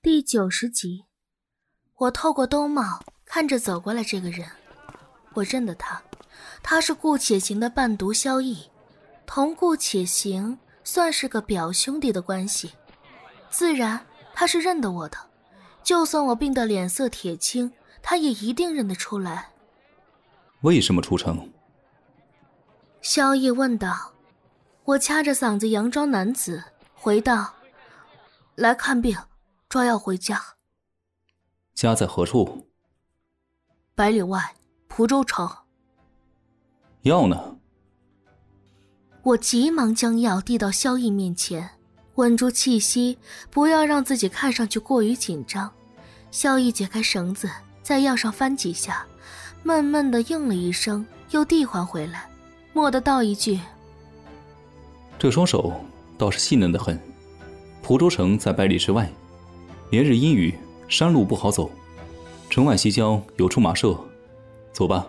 第90集，我透过兜帽看着走过来这个人，我认得他，他是顾且行的伴读萧逸，同顾且行算是个表兄弟的关系，自然他是认得我的，就算我病得脸色铁青，他也一定认得出来。 为什么出城？ 萧逸问道。我掐着嗓子佯装男子回道：来看病，抓药回家。 家在何处 ？100里外，蒲州城。 药呢？ 我急忙将药递到萧逸面前，稳住气息，不要让自己看上去过于紧张。萧逸解开绳子，在药上翻几下，闷闷地应了一声，又递还回来，蓦地道一句： 这双手倒是细嫩得很。蒲州城在100里之外，连日阴雨，山路不好走，城外西郊有处马舍，走吧。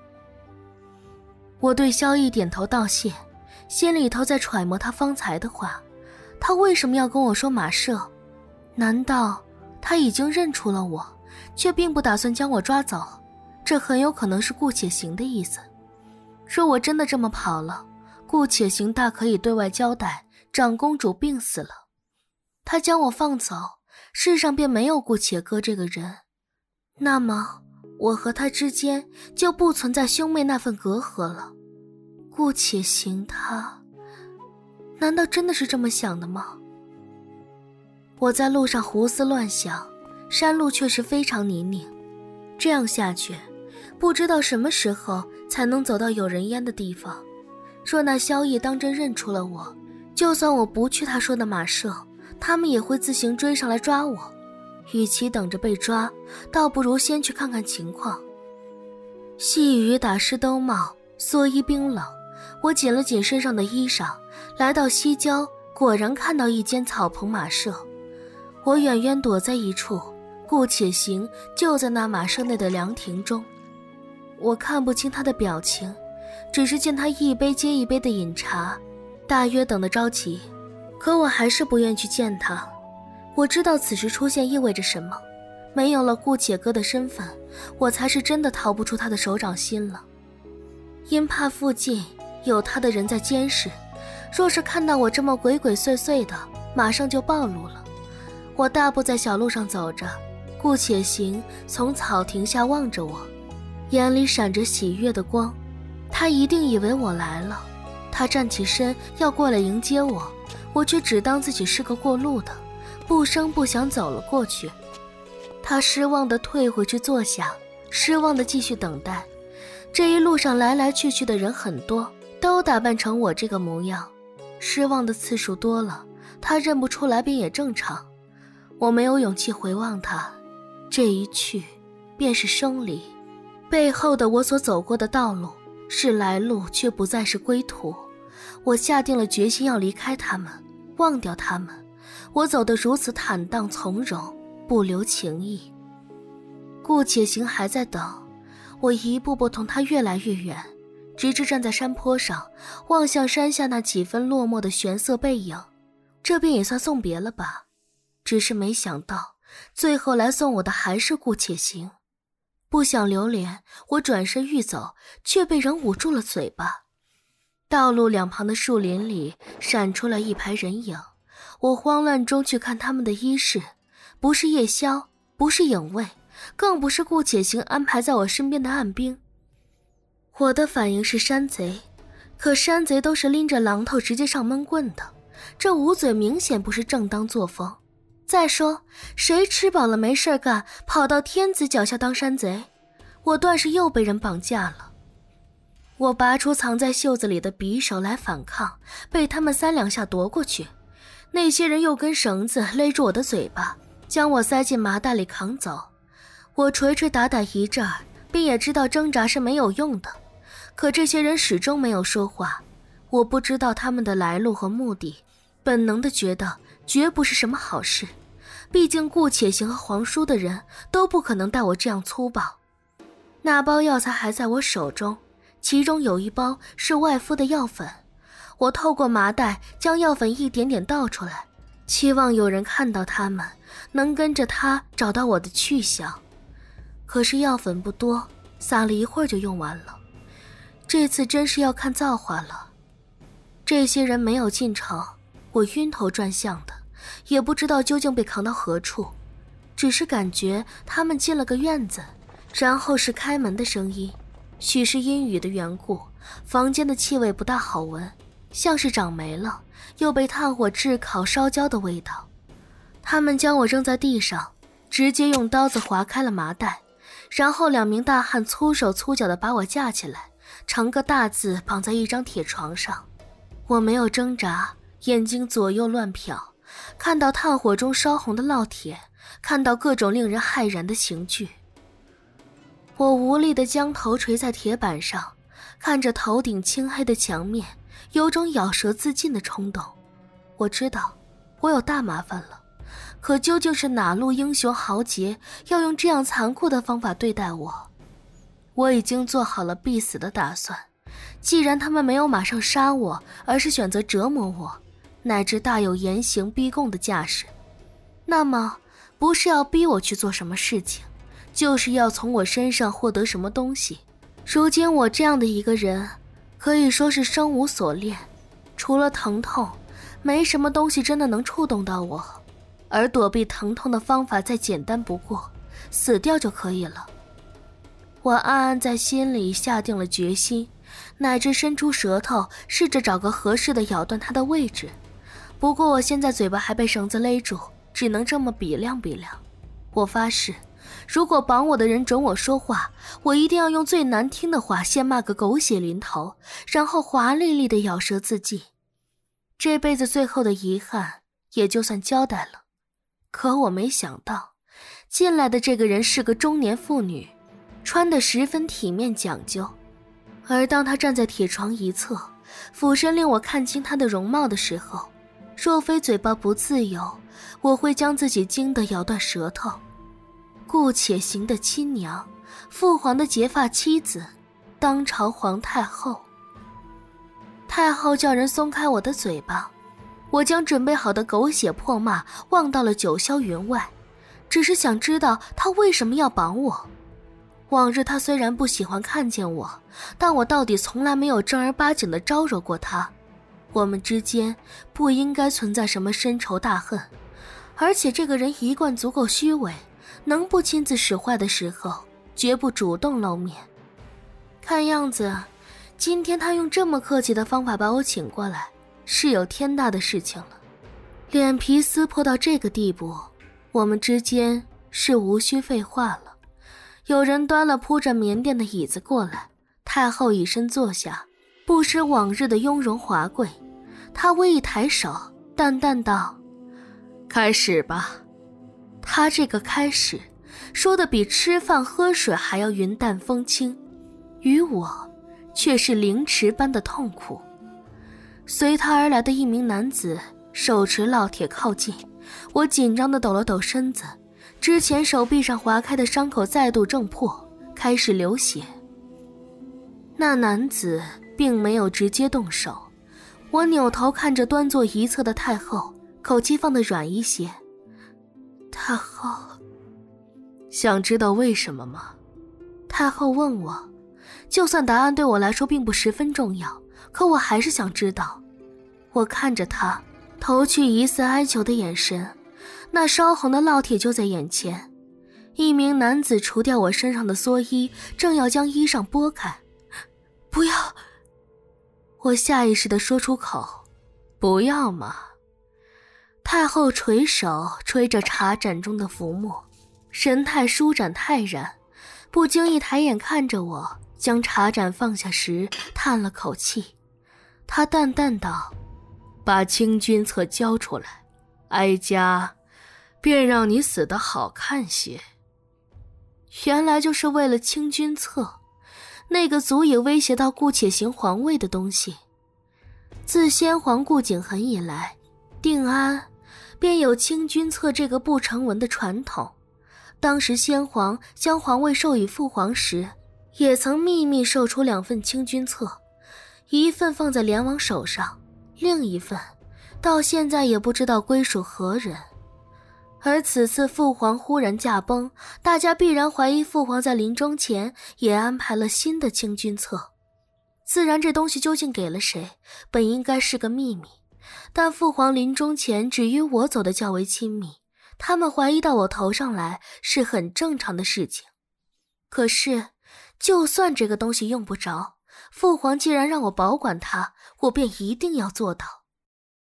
我对萧逸点头道谢，心里头在揣摩他方才的话，他为什么要跟我说马舍？难道他已经认出了我，却并不打算将我抓走？这很有可能是顾且行的意思。若我真的这么跑了，顾且行大可以对外交代长公主病死了，他将我放走，世上便没有顾且歌这个人，那么我和他之间就不存在兄妹那份隔阂了。顾且行他难道真的是这么想的吗？我在路上胡思乱想，山路确实非常泥泞，这样下去不知道什么时候才能走到有人烟的地方。若那萧逸当真认出了我，就算我不去他说的马舍，他们也会自行追上来抓我。与其等着被抓，倒不如先去看看情况。细雨打湿兜帽，蓑衣冰冷，我紧了紧身上的衣裳，来到西郊，果然看到一间草棚马舍。我远远躲在一处，顾且行就在那马舍内的凉亭中。我看不清他的表情，只是见他一杯接一杯的饮茶，大约等得着急，可我还是不愿去见他。我知道此时出现意味着什么，没有了顾且歌的身份，我才是真的逃不出他的手掌心了。因怕附近有他的人在监视，若是看到我这么鬼鬼祟祟的，马上就暴露了。我大步在小路上走着，顾且行从草亭下望着我，眼里闪着喜悦的光。他一定以为我来了，他站起身要过来迎接我，我却只当自己是个过路的，不声不响走了过去。他失望地退回去坐下，失望地继续等待。这一路上来来去去的人很多，都打扮成我这个模样，失望的次数多了，他认不出来便也正常。我没有勇气回望他，这一去便是生离。背后的我所走过的道路是来路，却不再是归途。我下定了决心要离开他们，忘掉他们。我走得如此坦荡从容，不留情意。顾且行还在等，我一步步同他越来越远，直至站在山坡上，望向山下那几分落寞的玄色背影。这便也算送别了吧。只是没想到，最后来送我的还是顾且行。不想留恋，我转身欲走，却被人捂住了嘴巴。道路两旁的树林里闪出了一排人影，我慌乱中去看他们的衣饰，不是夜宵，不是影卫，更不是顾且行安排在我身边的暗兵。我的反应是山贼，可山贼都是拎着榔头直接上闷棍的，这捂嘴明显不是正当作风。再说，谁吃饱了没事干，跑到天子脚下当山贼？我断是又被人绑架了。我拔出藏在袖子里的匕首来反抗，被他们3两下夺过去。那些人又根绳子勒住我的嘴巴，将我塞进麻袋里扛走。我捶捶打打一阵儿，便也知道挣扎是没有用的。可这些人始终没有说话，我不知道他们的来路和目的，本能地觉得绝不是什么好事。毕竟顾且行和皇叔的人都不可能待我这样粗暴。那包药材还在我手中，其中有一包是外敷的药粉。我透过麻袋将药粉一点点倒出来， 期望有人看到他们，能跟着他找到我的去向。可是药粉不多，撒了一会儿就用完了。这次真是要看造化了。这些人没有进城，我晕头转向的，也不知道究竟被扛到何处，只是感觉他们进了个院子，然后是开门的声音。许是阴雨的缘故，房间的气味不大好闻，像是长霉了，又被炭火炙烤烧焦的味道。他们将我扔在地上，直接用刀子划开了麻袋，然后2名大汉粗手粗脚地把我架起来，成个大字绑在一张铁床上。我没有挣扎，眼睛左右乱瞟，看到炭火中烧红的烙铁，看到各种令人骇然的刑具。我无力地将头垂在铁板上，看着头顶青黑的墙面，有种咬舌自尽的冲动。我知道我有大麻烦了，可究竟是哪路英雄豪杰要用这样残酷的方法对待我？我已经做好了必死的打算，既然他们没有马上杀我，而是选择折磨我，乃至大有严刑逼供的架势，那么不是要逼我去做什么事情，就是要从我身上获得什么东西。如今我这样的一个人，可以说是生无所恋，除了疼痛，没什么东西真的能触动到我，而躲避疼痛的方法再简单不过，死掉就可以了。我暗暗在心里下定了决心，乃至伸出舌头试着找个合适的咬断它的位置。不过我现在嘴巴还被绳子勒住，只能这么比量比量。我发誓，如果绑我的人准我说话，我一定要用最难听的话先骂个狗血淋头，然后华丽丽的咬舌自尽。这辈子最后的遗憾也就算交代了。可我没想到，进来的这个人是个中年妇女，穿得十分体面讲究。而当她站在铁床一侧，俯身令我看清她的容貌的时候，若非嘴巴不自由，我会将自己惊得咬断舌头。顾且行的亲娘，父皇的结发妻子，当朝皇太后。太后叫人松开我的嘴巴，我将准备好的狗血破骂忘到了九霄云外，只是想知道她为什么要绑我。往日她虽然不喜欢看见我，但我到底从来没有正儿八经地招惹过她。我们之间不应该存在什么深仇大恨，而且这个人一贯足够虚伪，能不亲自使坏的时候，绝不主动露面。看样子，今天他用这么客气的方法把我请过来，是有天大的事情了。脸皮撕破到这个地步，我们之间是无需废话了。有人端了铺着棉垫的椅子过来，太后以身坐下，不失往日的雍容华贵。她微一抬手，淡淡道：“开始吧。”她这个开始，说的比吃饭喝水还要云淡风轻，于我却是凌迟般的痛苦。随他而来的一名男子手持烙铁靠近，我紧张地抖了抖身子，之前手臂上划开的伤口再度挣破，开始流血。那男子并没有直接动手，我扭头看着端坐一侧的太后，口气放得软一些。太后，想知道为什么吗？太后问我，就算答案对我来说并不十分重要，可我还是想知道。我看着她，投去疑似哀求的眼神，那烧红的烙铁就在眼前。一名男子除掉我身上的蓑衣，正要将衣裳拨开。不要！我下意识地说出口，不要嘛。太后垂手吹着茶盏中的浮沫，神态舒展泰然，不经意抬眼看着我，将茶盏放下时叹了口气。她淡淡道：“把清君侧交出来，哀家便让你死得好看些。”原来就是为了清君侧，那个足以威胁到顾且行皇位的东西。自先皇顾景恒以来，定安便有清君侧这个不成文的传统。当时先皇将皇位授予父皇时，也曾秘密授出2份清君侧，一份放在联王手上，另一份到现在也不知道归属何人。而此次父皇忽然驾崩，大家必然怀疑父皇在临终前也安排了新的清君侧。自然这东西究竟给了谁，本应该是个秘密，但父皇临终前只与我走得较为亲密，他们怀疑到我头上来是很正常的事情。可是就算这个东西用不着，父皇既然让我保管它，我便一定要做到。